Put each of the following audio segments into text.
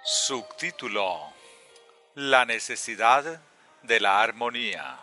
Subtítulo: La necesidad de la armonía.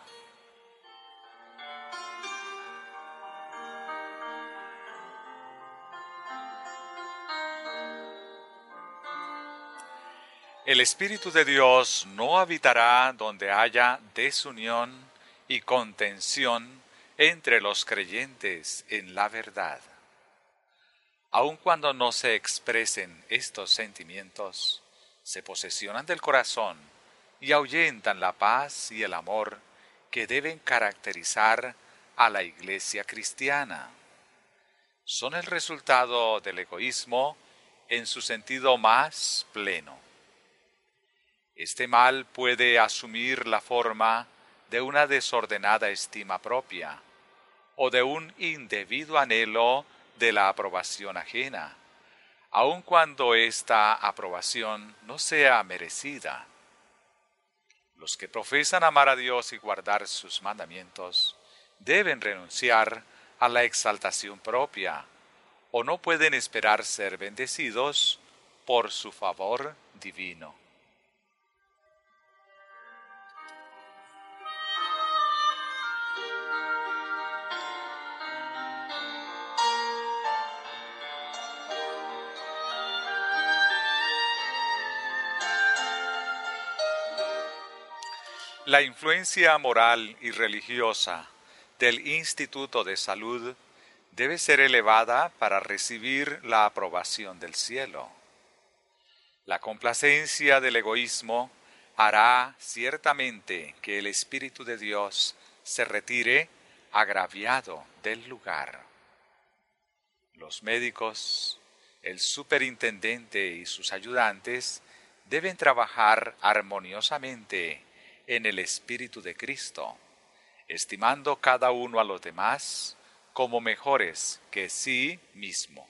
El Espíritu de Dios no habitará donde haya desunión y contención entre los creyentes en la verdad. Aun cuando no se expresen estos sentimientos, se posesionan del corazón y ahuyentan la paz y el amor que deben caracterizar a la Iglesia cristiana. Son el resultado del egoísmo en su sentido más pleno. Este mal puede asumir la forma de una desordenada estima propia o de un indebido anhelo de la aprobación ajena, aun cuando esta aprobación no sea merecida. Los que profesan amar a Dios y guardar sus mandamientos deben renunciar a la exaltación propia, o no pueden esperar ser bendecidos por su favor divino. La influencia moral y religiosa del Instituto de Salud debe ser elevada para recibir la aprobación del cielo. La complacencia del egoísmo hará ciertamente que el Espíritu de Dios se retire agraviado del lugar. Los médicos, el superintendente y sus ayudantes deben trabajar armoniosamente en el Espíritu de Cristo, estimando cada uno a los demás como mejores que sí mismo.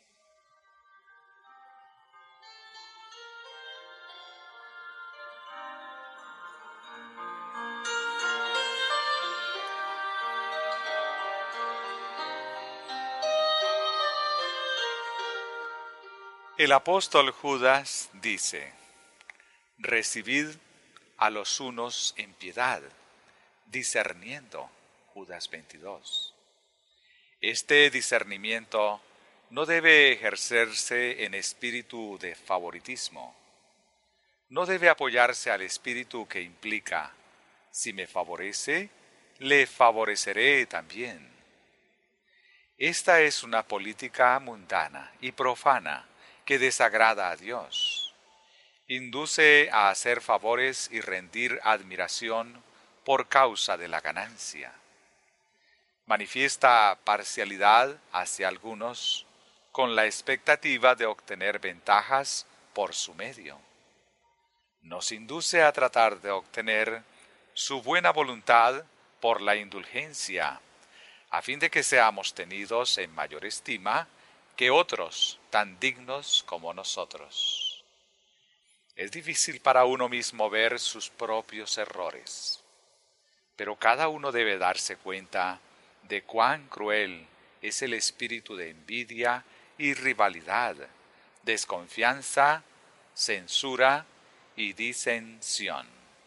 El apóstol Judas dice: recibid a los unos en piedad, discerniendo. Judas 22. Este discernimiento no debe ejercerse en espíritu de favoritismo. No debe apoyarse al espíritu que implica: si me favorece, le favoreceré también. Esta es una política mundana y profana que desagrada a Dios. Induce a hacer favores y rendir admiración por causa de la ganancia. Manifiesta parcialidad hacia algunos con la expectativa de obtener ventajas por su medio. Nos induce a tratar de obtener su buena voluntad por la indulgencia, a fin de que seamos tenidos en mayor estima que otros tan dignos como nosotros. Es difícil para uno mismo ver sus propios errores, pero cada uno debe darse cuenta de cuán cruel es el espíritu de envidia y rivalidad, desconfianza, censura y disensión.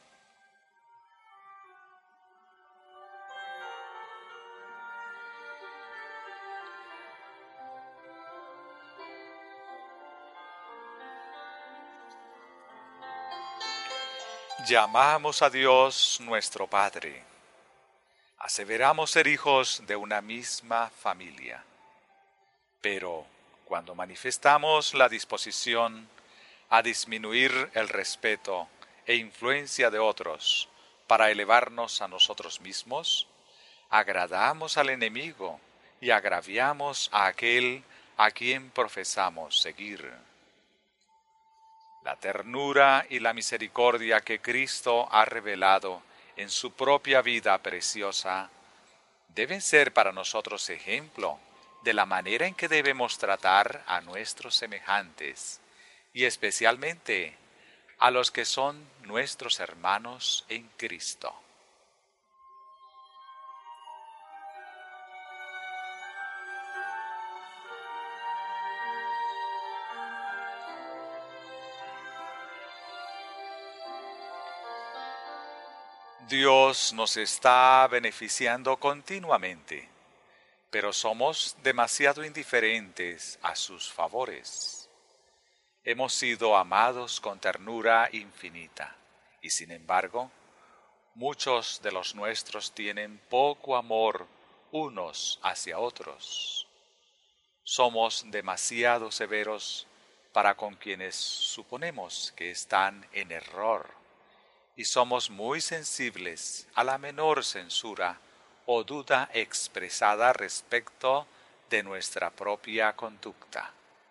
Llamamos a Dios nuestro Padre. Aseveramos ser hijos de una misma familia. Pero cuando manifestamos la disposición a disminuir el respeto e influencia de otros para elevarnos a nosotros mismos, agradamos al enemigo y agraviamos a aquel a quien profesamos seguir. La ternura y la misericordia que Cristo ha revelado en su propia vida preciosa deben ser para nosotros ejemplo de la manera en que debemos tratar a nuestros semejantes y especialmente a los que son nuestros hermanos en Cristo. Dios nos está beneficiando continuamente, pero somos demasiado indiferentes a sus favores. Hemos sido amados con ternura infinita, y sin embargo, muchos de los nuestros tienen poco amor unos hacia otros. Somos demasiado severos para con quienes suponemos que están en error, y somos muy sensibles a la menor censura o duda expresada respecto de nuestra propia conducta.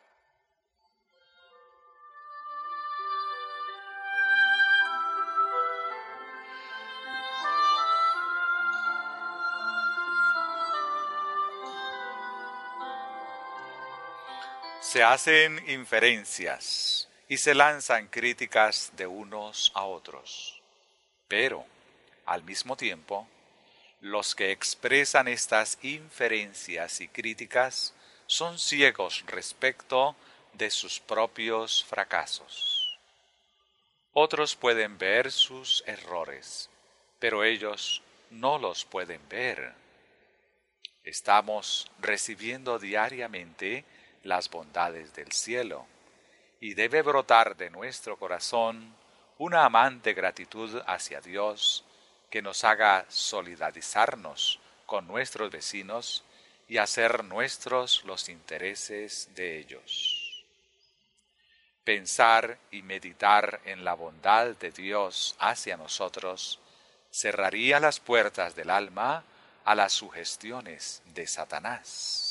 Se hacen inferencias y se lanzan críticas de unos a otros, pero, al mismo tiempo, los que expresan estas inferencias y críticas son ciegos respecto de sus propios fracasos. Otros pueden ver sus errores, pero ellos no los pueden ver. Estamos recibiendo diariamente las bondades del cielo, y debe brotar de nuestro corazón una amante gratitud hacia Dios que nos haga solidarizarnos con nuestros vecinos y hacer nuestros los intereses de ellos. Pensar y meditar en la bondad de Dios hacia nosotros cerraría las puertas del alma a las sugestiones de Satanás.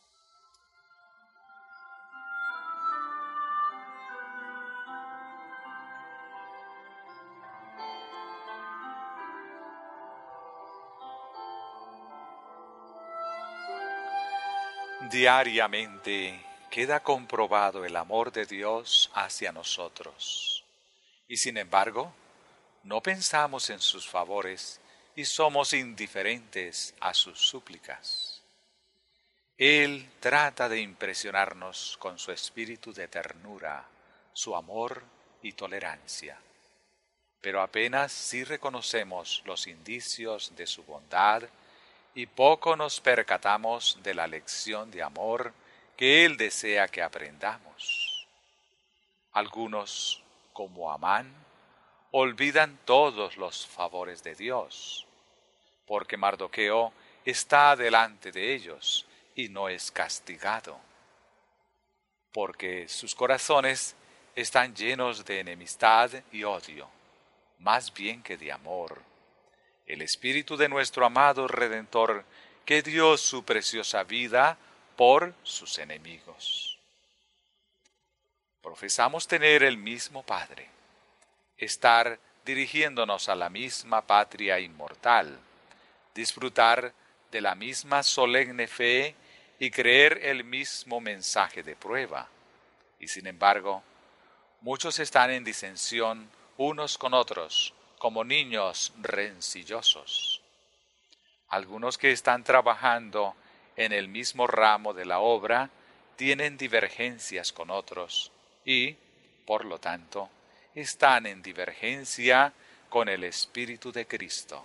Diariamente queda comprobado el amor de Dios hacia nosotros, y sin embargo, no pensamos en sus favores y somos indiferentes a sus súplicas. Él trata de impresionarnos con su espíritu de ternura, su amor y tolerancia, pero apenas si reconocemos los indicios de su bondad y poco nos percatamos de la lección de amor que Él desea que aprendamos. Algunos, como Amán, olvidan todos los favores de Dios, porque Mardoqueo está delante de ellos y no es castigado, porque sus corazones están llenos de enemistad y odio, más bien que de amor. El Espíritu de nuestro amado Redentor, que dio su preciosa vida por sus enemigos. Profesamos tener el mismo Padre, estar dirigiéndonos a la misma patria inmortal, disfrutar de la misma solemne fe y creer el mismo mensaje de prueba. Y sin embargo, muchos están en disensión unos con otros, como niños rencillosos. Algunos que están trabajando en el mismo ramo de la obra tienen divergencias con otros y, por lo tanto, están en divergencia con el Espíritu de Cristo.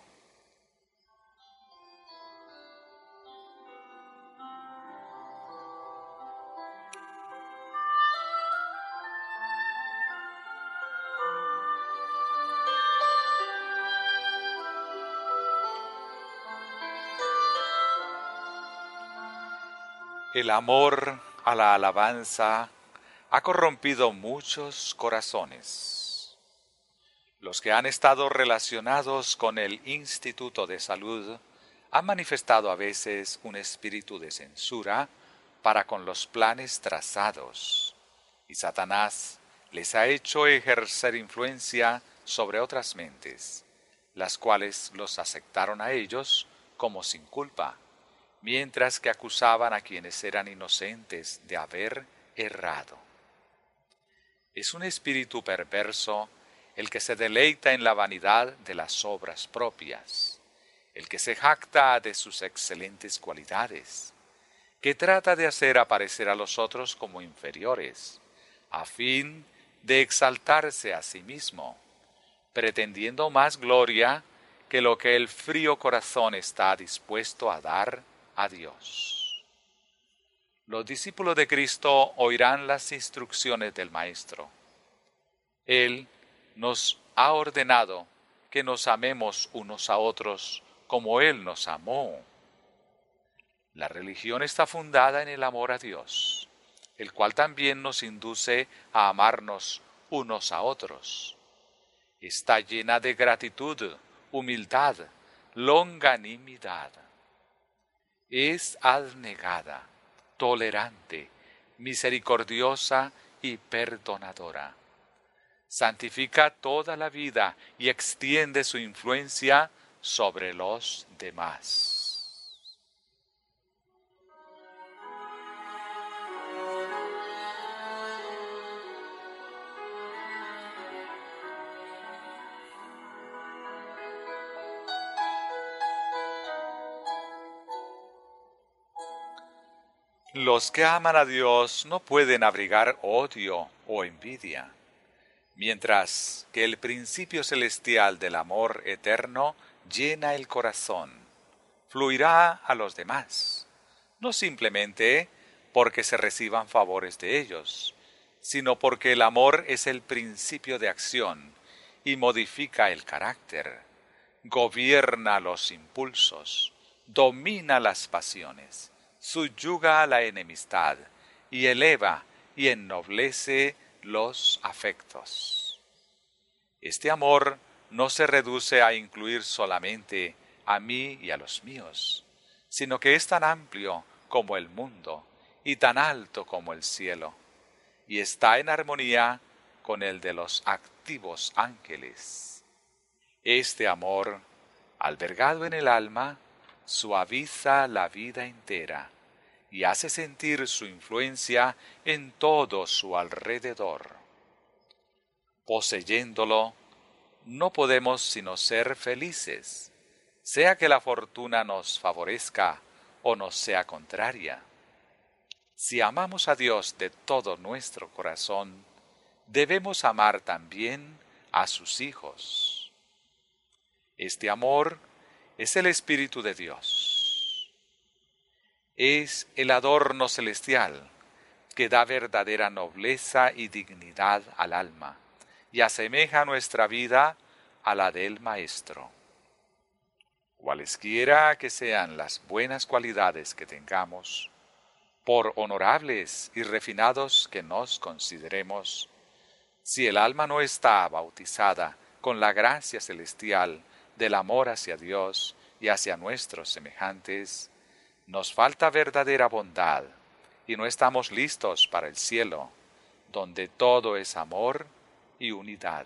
El amor a la alabanza ha corrompido muchos corazones. Los que han estado relacionados con el Instituto de Salud han manifestado a veces un espíritu de censura para con los planes trazados, y Satanás les ha hecho ejercer influencia sobre otras mentes, las cuales los aceptaron a ellos como sin culpa, mientras que acusaban a quienes eran inocentes de haber errado. Es un espíritu perverso el que se deleita en la vanidad de las obras propias, el que se jacta de sus excelentes cualidades, que trata de hacer aparecer a los otros como inferiores, a fin de exaltarse a sí mismo, pretendiendo más gloria que lo que el frío corazón está dispuesto a dar a Dios. Los discípulos de Cristo oirán las instrucciones del Maestro. Él nos ha ordenado que nos amemos unos a otros como Él nos amó. La religión está fundada en el amor a Dios, el cual también nos induce a amarnos unos a otros. Está llena de gratitud, humildad, longanimidad. Es abnegada, tolerante, misericordiosa y perdonadora. Santifica toda la vida y extiende su influencia sobre los demás. Los que aman a Dios no pueden abrigar odio o envidia, mientras que el principio celestial del amor eterno llena el corazón, fluirá a los demás, no simplemente porque se reciban favores de ellos, sino porque el amor es el principio de acción y modifica el carácter, gobierna los impulsos, domina las pasiones, subyuga la enemistad y eleva y ennoblece los afectos. Este amor no se reduce a incluir solamente a mí y a los míos, sino que es tan amplio como el mundo y tan alto como el cielo, y está en armonía con el de los activos ángeles. Este amor, albergado en el alma, suaviza la vida entera y hace sentir su influencia en todo su alrededor. Poseyéndolo, no podemos sino ser felices, sea que la fortuna nos favorezca o nos sea contraria. Si amamos a Dios de todo nuestro corazón, debemos amar también a sus hijos. Este amor es el Espíritu de Dios. Es el adorno celestial que da verdadera nobleza y dignidad al alma y asemeja nuestra vida a la del Maestro. Cualesquiera que sean las buenas cualidades que tengamos, por honorables y refinados que nos consideremos, si el alma no está bautizada con la gracia celestial del amor hacia Dios y hacia nuestros semejantes, nos falta verdadera bondad y no estamos listos para el cielo, donde todo es amor y unidad.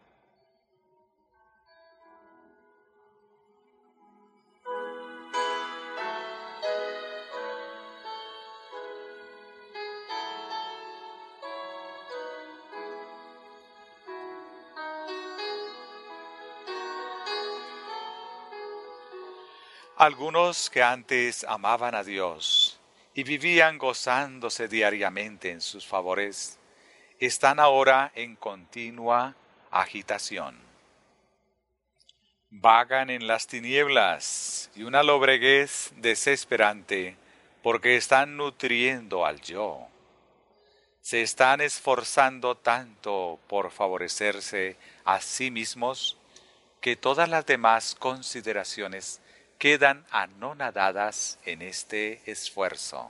Algunos que antes amaban a Dios y vivían gozándose diariamente en sus favores, están ahora en continua agitación. Vagan en las tinieblas y una lobreguez desesperante porque están nutriendo al yo. Se están esforzando tanto por favorecerse a sí mismos que todas las demás consideraciones quedan anonadadas en este esfuerzo.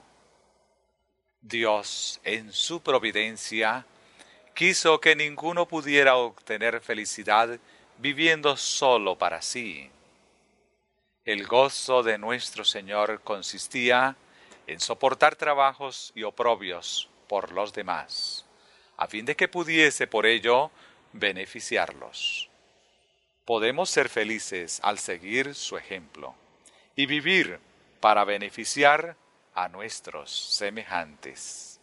Dios, en su providencia, quiso que ninguno pudiera obtener felicidad viviendo solo para sí. El gozo de nuestro Señor consistía en soportar trabajos y oprobios por los demás, a fin de que pudiese por ello beneficiarlos. Podemos ser felices al seguir su ejemplo y vivir para beneficiar a nuestros semejantes.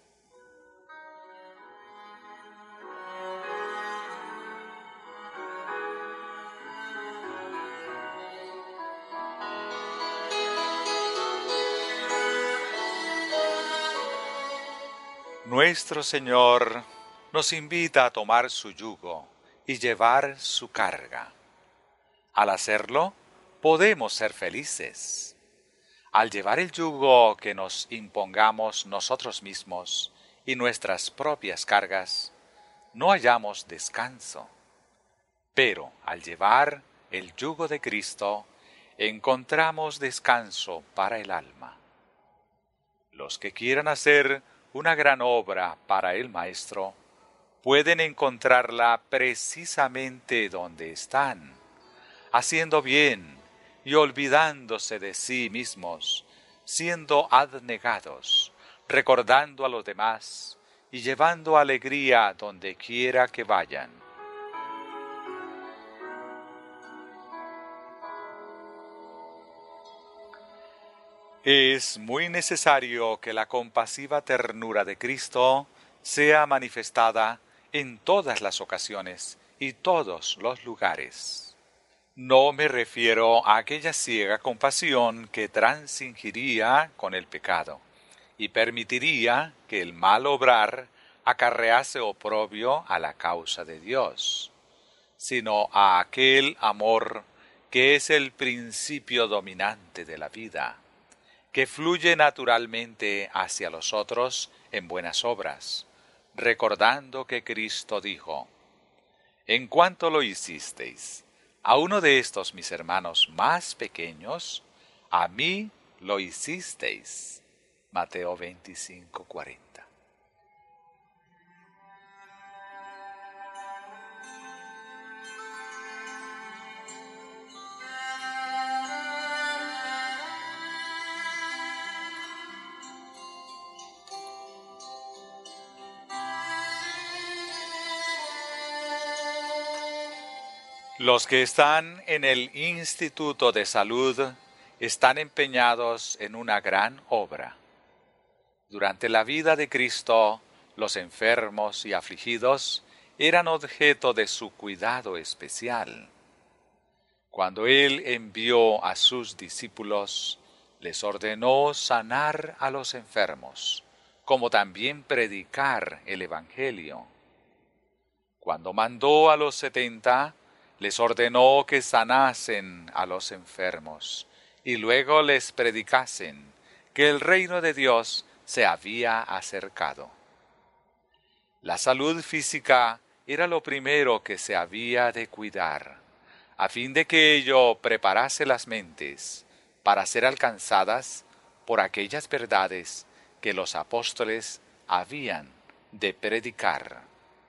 Nuestro Señor nos invita a tomar su yugo y llevar su carga. Al hacerlo, podemos ser felices. Al llevar el yugo que nos impongamos nosotros mismos y nuestras propias cargas, no hallamos descanso. Pero al llevar el yugo de Cristo, encontramos descanso para el alma. Los que quieran hacer una gran obra para el Maestro, pueden encontrarla precisamente donde están, haciendo bien y olvidándose de sí mismos, siendo abnegados, recordando a los demás y llevando alegría donde quiera que vayan. Es muy necesario que la compasiva ternura de Cristo sea manifestada en todas las ocasiones y todos los lugares. No me refiero a aquella ciega compasión que transigiría con el pecado y permitiría que el mal obrar acarrease oprobio a la causa de Dios, sino a aquel amor que es el principio dominante de la vida, que fluye naturalmente hacia los otros en buenas obras, recordando que Cristo dijo: «En cuanto lo hicisteis a uno de estos mis hermanos más pequeños, a mí lo hicisteis». Mateo 25:40. Los que están en el Instituto de Salud están empeñados en una gran obra. Durante la vida de Cristo, los enfermos y afligidos eran objeto de su cuidado especial. Cuando Él envió a sus discípulos, les ordenó sanar a los enfermos, como también predicar el Evangelio. Cuando mandó a los 70, les ordenó que sanasen a los enfermos y luego les predicasen que el reino de Dios se había acercado. La salud física era lo primero que se había de cuidar, a fin de que ello preparase las mentes para ser alcanzadas por aquellas verdades que los apóstoles habían de predicar.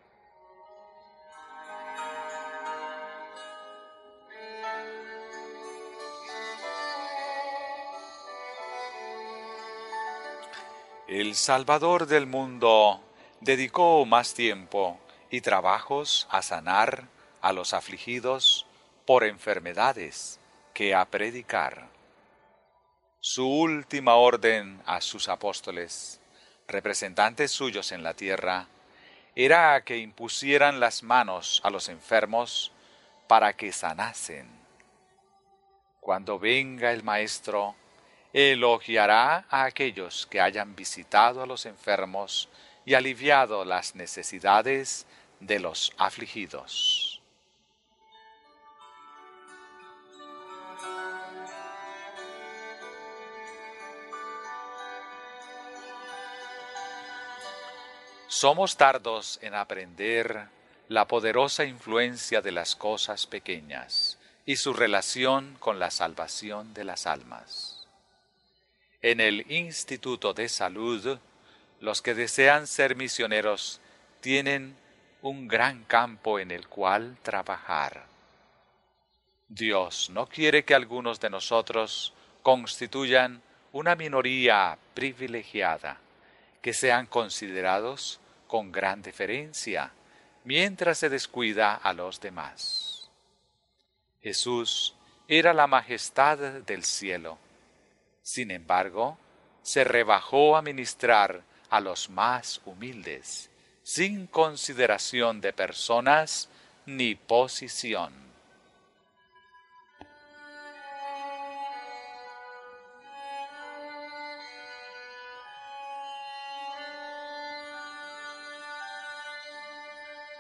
El Salvador del mundo dedicó más tiempo y trabajos a sanar a los afligidos por enfermedades que a predicar. Su última orden a sus apóstoles, representantes suyos en la tierra, era que impusieran las manos a los enfermos para que sanasen. Cuando venga el Maestro, elogiará a aquellos que hayan visitado a los enfermos y aliviado las necesidades de los afligidos. Somos tardos en aprender la poderosa influencia de las cosas pequeñas y su relación con la salvación de las almas. En el Instituto de Salud, los que desean ser misioneros tienen un gran campo en el cual trabajar. Dios no quiere que algunos de nosotros constituyan una minoría privilegiada, que sean considerados con gran deferencia, mientras se descuida a los demás. Jesús era la majestad del cielo. Sin embargo, se rebajó a ministrar a los más humildes, sin consideración de personas ni posición.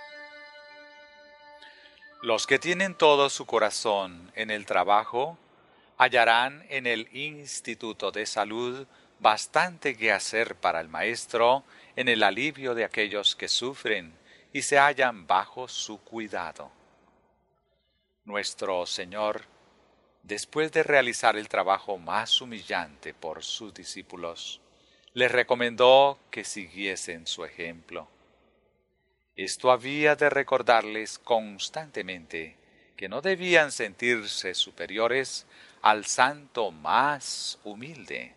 Los que tienen todo su corazón en el trabajo Hallarán en el Instituto de Salud bastante que hacer para el Maestro en el alivio de aquellos que sufren y se hallan bajo su cuidado. Nuestro Señor, después de realizar el trabajo más humillante por sus discípulos, les recomendó que siguiesen su ejemplo. Esto había de recordarles constantemente que no debían sentirse superiores al santo más humilde.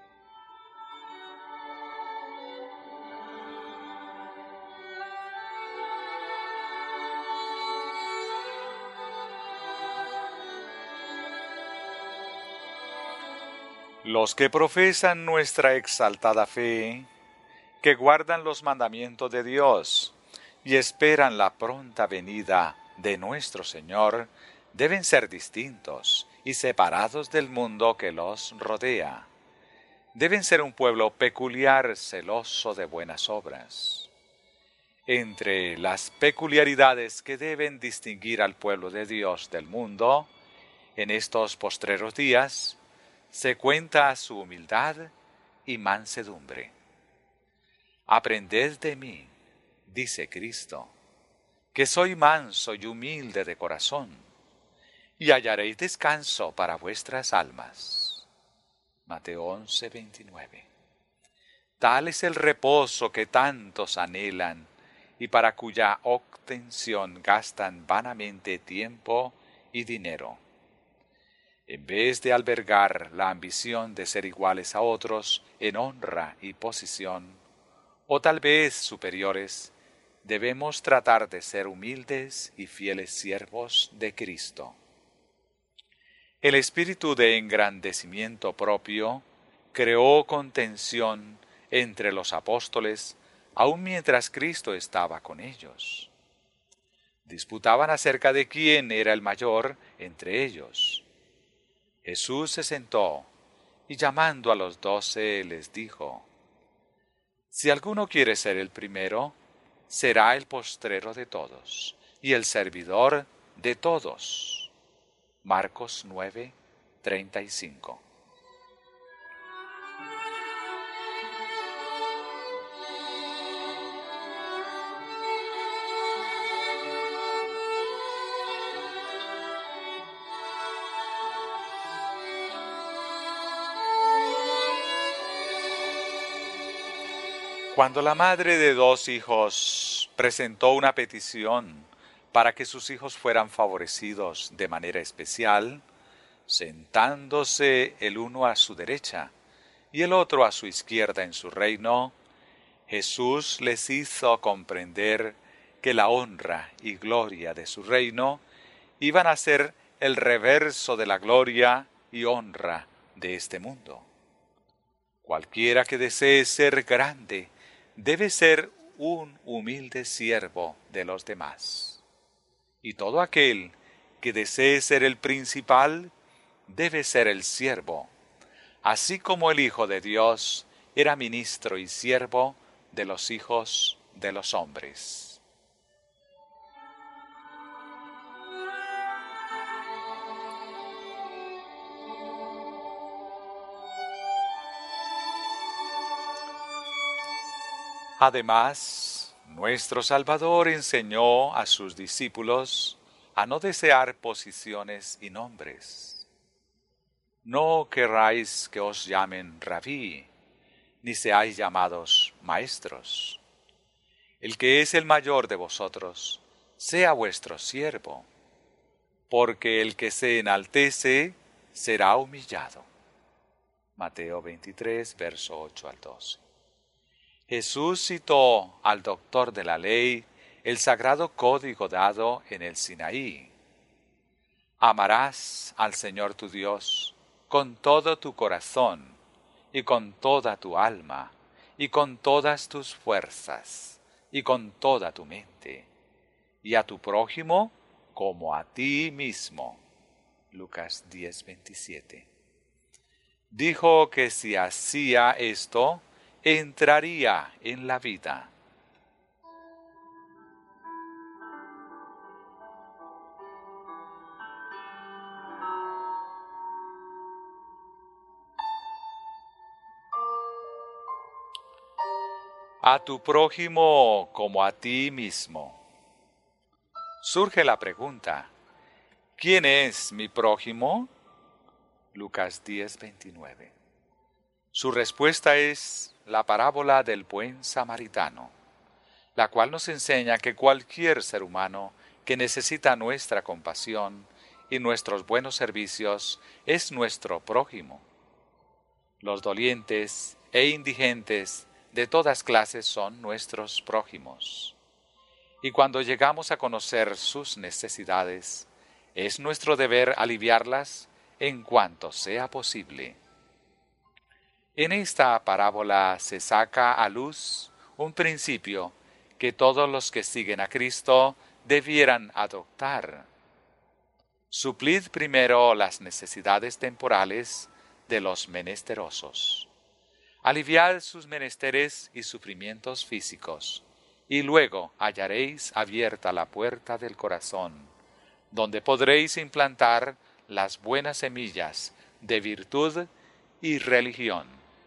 Los que profesan nuestra exaltada fe, que guardan los mandamientos de Dios y esperan la pronta venida de nuestro Señor, deben ser distintos y separados del mundo que los rodea. Deben ser un pueblo peculiar, celoso de buenas obras. Entre las peculiaridades que deben distinguir al pueblo de Dios del mundo, en estos postreros días, se cuenta su humildad y mansedumbre. Aprended de mí, dice Cristo, que soy manso y humilde de corazón, y hallaréis descanso para vuestras almas. Mateo 11:29. Tal es el reposo que tantos anhelan y para cuya obtención gastan vanamente tiempo y dinero. En vez de albergar la ambición de ser iguales a otros en honra y posición, o tal vez superiores, debemos tratar de ser humildes y fieles siervos de Cristo. El espíritu de engrandecimiento propio creó contención entre los apóstoles, aun mientras Cristo estaba con ellos. Disputaban acerca de quién era el mayor entre ellos. Jesús se sentó y llamando a los 12 les dijo: Si alguno quiere ser el primero, será el postrero de todos y el servidor de todos. Marcos 9:35. Cuando la madre de 2 hijos presentó una petición para que sus hijos fueran favorecidos de manera especial, sentándose el uno a su derecha y el otro a su izquierda en su reino, Jesús les hizo comprender que la honra y gloria de su reino iban a ser el reverso de la gloria y honra de este mundo. Cualquiera que desee ser grande debe ser un humilde siervo de los demás. Y todo aquel que desee ser el principal debe ser el siervo, así como el Hijo de Dios era ministro y siervo de los hijos de los hombres. Además, nuestro Salvador enseñó a sus discípulos a no desear posiciones y nombres. No querráis que os llamen rabí, ni seáis llamados maestros. El que es el mayor de vosotros, sea vuestro siervo, porque el que se enaltece será humillado. Mateo 23, verso 8 al 12. Jesús citó al doctor de la ley el sagrado código dado en el Sinaí. Amarás al Señor tu Dios con todo tu corazón y con toda tu alma y con todas tus fuerzas y con toda tu mente, y a tu prójimo como a ti mismo. Lucas 10:27. Dijo que si hacía esto, entraría en la vida. a tu prójimo como a ti mismo. Surge la pregunta, ¿quién es mi prójimo? Lucas 10:29. Su respuesta es la parábola del buen samaritano, la cual nos enseña que cualquier ser humano que necesita nuestra compasión y nuestros buenos servicios es nuestro prójimo. Los dolientes e indigentes de todas clases son nuestros prójimos. Y cuando llegamos a conocer sus necesidades, es nuestro deber aliviarlas en cuanto sea posible. En esta parábola se saca a luz un principio que todos los que siguen a Cristo debieran adoptar. Suplid primero las necesidades temporales de los menesterosos. Aliviad sus menesteres y sufrimientos físicos, y luego hallaréis abierta la puerta del corazón, donde podréis implantar las buenas semillas de virtud y religión.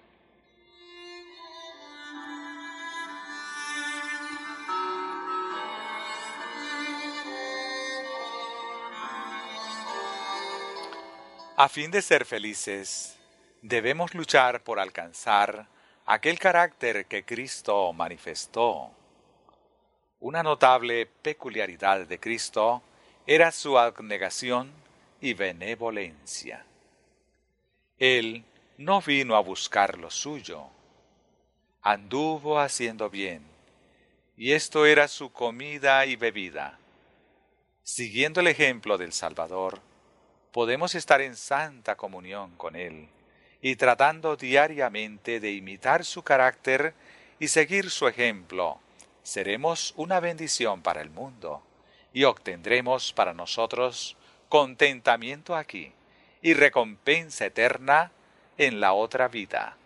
A fin de ser felices, debemos luchar por alcanzar aquel carácter que Cristo manifestó. Una notable peculiaridad de Cristo era su abnegación y benevolencia. Él no vino a buscar lo suyo, anduvo haciendo bien, y esto era su comida y bebida. Siguiendo el ejemplo del Salvador, podemos estar en santa comunión con Él y tratando diariamente de imitar su carácter y seguir su ejemplo, seremos una bendición para el mundo y obtendremos para nosotros contentamiento aquí y recompensa eterna en la otra vida.